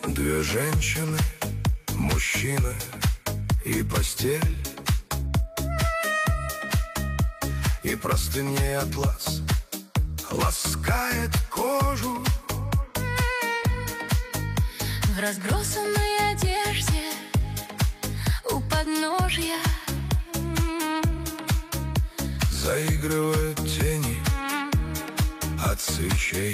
Две женщины, мужчина и постель, и простыней атлас ласкает кожу. В разбросанной одежде у подножья заигрывают тени от свечей.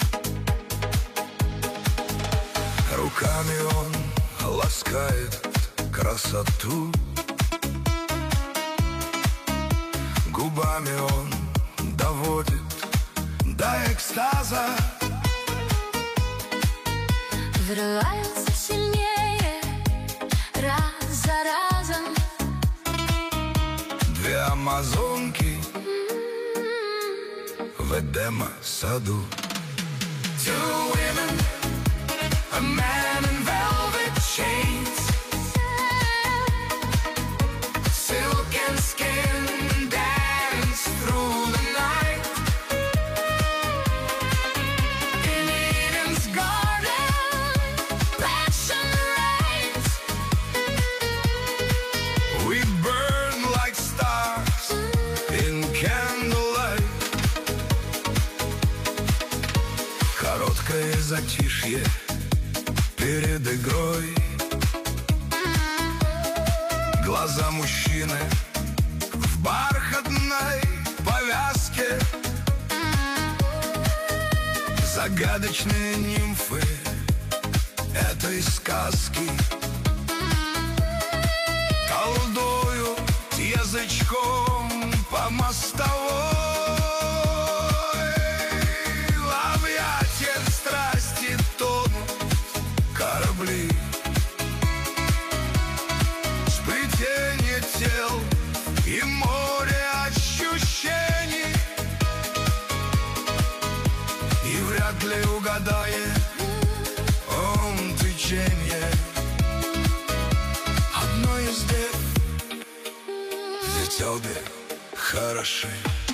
Руками он ласкает красоту, губами он доводит до экстаза. Взрываются сильнее раз за разом. Две амазонки в Эдема-саду. Two women, a man in velvet chains, silk and skin dance through the night. In Eden's garden, passion reigns. We burn like stars in candlelight. Короткое затишье перед игрой. Глаза мужчины в бархатной повязке. Загадочные нимфы этой сказки колдуют язычком по мостовой. В объятиях страсти тонут корабли. Сплетение тел и море ощущений, и вряд ли угадает он течение одной из дев, ведь обе хороши.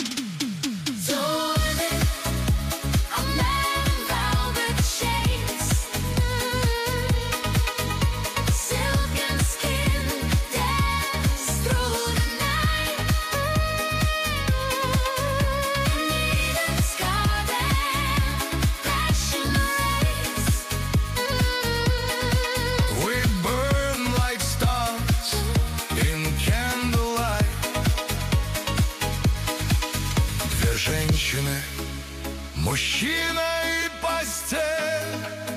Женщины, мужчина и постель,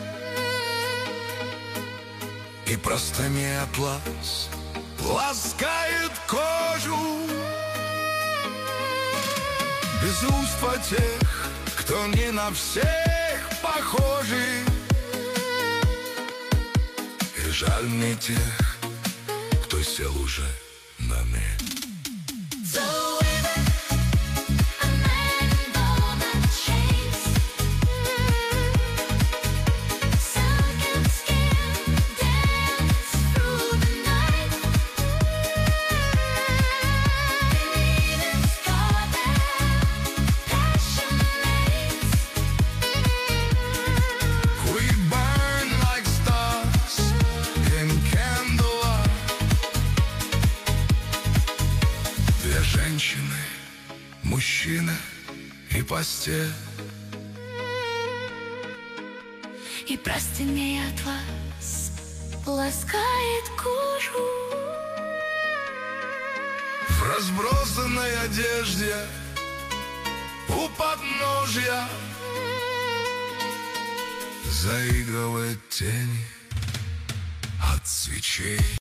и простыми атлас ласкает кожу. Безумство тех, кто не на всех похожи, и жаль мне тех, кто сел уже на мель. Женщины, мужчина и постель, и простыней атлас ласкает кожу. В разбросанной одежде у подножья заигрывают тени от свечей.